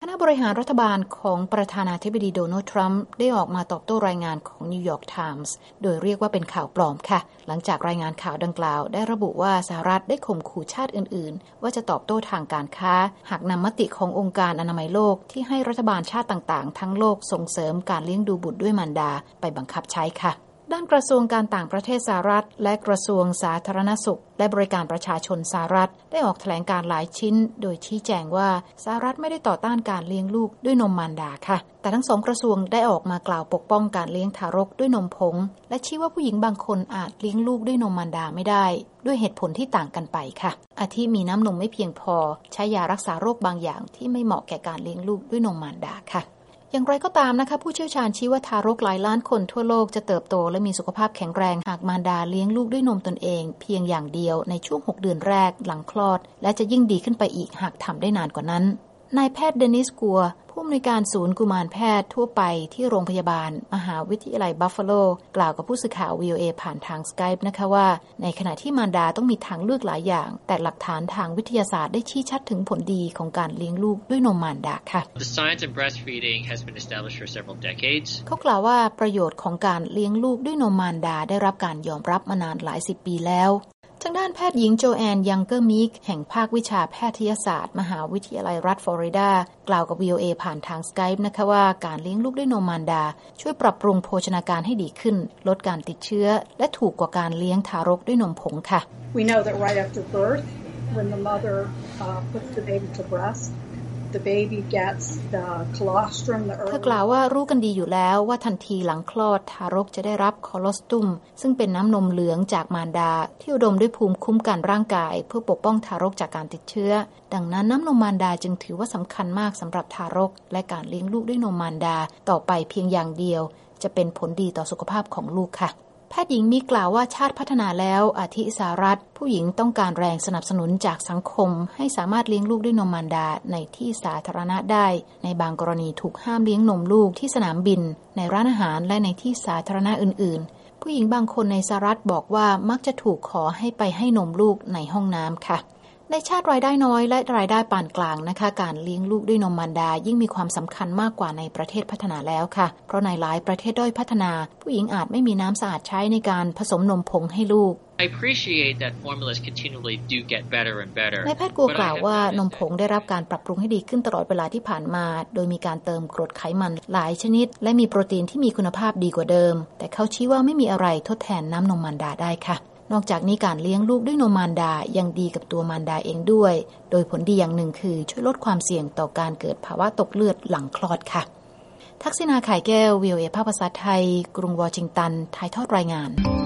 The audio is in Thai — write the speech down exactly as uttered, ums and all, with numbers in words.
คณะบริหารรัฐบาลของประธานาธิบดีโดนัลด์ทรัมป์ได้ออกมาตอบโต้รายงานของนิวยอร์กไทมส์โดยเรียกว่าเป็นข่าวปลอมค่ะหลังจากรายงานข่าวดังกล่าวได้ระบุว่าสหรัฐได้ข่มขู่ชาติอื่นๆว่าจะตอบโต้ทางการค้าหากนำมติขององค์การอนามัยโลกที่ให้รัฐบาลชาติต่างๆทั้งโลกส่งเสริมการเลี้ยงดูบุตรด้วยมารดาไปบังคับใช้ค่ะด้านกระทรวงการต่างประเทศสหรัฐและกระทรวงสาธารณสุขและบริการประชาชนสหรัฐได้ออกแถลงการหลายชิ้นโดยชี้แจงว่าสหรัฐไม่ได้ต่อต้านการเลี้ยงลูกด้วยนมมารดาค่ะแต่ทั้งสองกระทรวงได้ออกมากล่าวปกป้องการเลี้ยงทารกด้วยนมผงและชี้ว่าผู้หญิงบางคนอาจเลี้ยงลูกด้วยนมมารดาไม่ได้ด้วยเหตุผลที่ต่างกันไปค่ะอาทิมีน้ำนมไม่เพียงพอใช้ยารักษาโรคบางอย่างที่ไม่เหมาะแก่การเลี้ยงลูกด้วยนมมารดาค่ะอย่างไรก็ตามนะคะผู้เชี่ยวชาญชี้ว่าทารกหลายล้านคนทั่วโลกจะเติบโตและมีสุขภาพแข็งแรงหากมารดาเลี้ยงลูกด้วยนมตนเองเพียงอย่างเดียวในช่วงหกเดือนแรกหลังคลอดและจะยิ่งดีขึ้นไปอีกหากทำได้นานกว่านั้นนายแพทย์เดนิสกัวผู้อำนวยการศูนย์กุมารแพทย์ทั่วไปที่โรงพยาบาลมหาวิทยาลัยบัฟฟาโลกล่าวกับผู้สื่อข่าว วี โอ เอ ผ่านทาง Skype นะคะว่าในขณะที่มารดาต้องมีทางเลือกหลายอย่างแต่หลักฐานทางวิทยาศาสตร์ได้ชี้ชัดถึงผลดีของการเลี้ยงลูกด้วยนมมารดาค่ะ The science of breastfeeding has been established for several decades. เขากล่าวว่าประโยชน์ของการเลี้ยงลูกด้วยนมมารดาได้รับการยอมรับมานานหลายสิบปีแล้วทางด้านแพทย์หญิงโจแอนยังเกอร์มิกแห่งภาควิชาแพทยศาสตร์มหาวิทยาลัยรัฐฟลอริดากล่าวกับ วี โอ เอ ผ่านทาง Skype นะคะว่าการเลี้ยงลูกด้วยนมมารดาช่วยปรับปรุงโภชนาการให้ดีขึ้นลดการติดเชื้อและถูกกว่าการเลี้ยงทารกด้วยนมผงค่ะ We know that right after birth when the mother uh, puts the baby to breast the baby gets the colostrum the early เธอกล่าวว่ารู้กันดีอยู่แล้วว่าทันทีหลังคลอดทารกจะได้รับคอลอสตุมซึ่งเป็นน้ำนมเหลืองจากมารดาที่อุดมด้วยภูมิคุ้มกันร่างกายเพื่อปกป้องทารกจากการติดเชื้อดังนั้นน้ำนมมารดาจึงถือว่าสำคัญมากสำหรับทารกและการเลี้ยงลูกด้วยนมมารดาต่อไปเพียงอย่างเดียวจะเป็นผลดีต่อสุขภาพของลูกค่ะแพทย์หญิงมีกล่าวว่าชาติพัฒนาแล้วอาทิสหรัฐผู้หญิงต้องการแรงสนับสนุนจากสังคมให้สามารถเลี้ยงลูกด้วยนมมารดาในที่สาธารณะได้ในบางกรณีถูกห้ามเลี้ยงนมลูกที่สนามบินในร้านอาหารและในที่สาธารณะอื่นๆผู้หญิงบางคนในสหรัฐบอกว่ามักจะถูกขอให้ไปให้นมลูกในห้องน้ำค่ะในชาติรายได้น้อยและรายได้ปานกลางนะคะการเลี้ยงลูกด้วยนมมารดายิ่งมีความสำคัญมากกว่าในประเทศพัฒนาแล้วค่ะเพราะในหลายประเทศด้อยพัฒนาผู้หญิงอาจไม่มีน้ำสะอาดใช้ในการผสมนมผงให้ลูก I appreciate that formulas continually do get better and better นายแพทย์กัวกล่าวว่านมผงได้รับการปรับปรุงให้ดีขึ้นตลอดเวลาที่ผ่านมาโดยมีการเติมกรดไขมันหลายชนิดและมีโปรตีนที่มีคุณภาพดีกว่าเดิมแต่เขาชี้ว่าไม่มีอะไรทดแทนน้ำนมมารดาได้ค่ะนอกจากนี้การเลี้ยงลูกด้วยนมมารดายังดีกับตัวมารดาเองด้วยโดยผลดีอย่างหนึ่งคือช่วยลดความเสี่ยงต่อการเกิดภาวะตกเลือดหลังคลอดค่ะทักษิณา ข่ายแก้ว วี โอ เอ ภาคภาษาไทยกรุงวอชิงตันถ่ายทอดรายงาน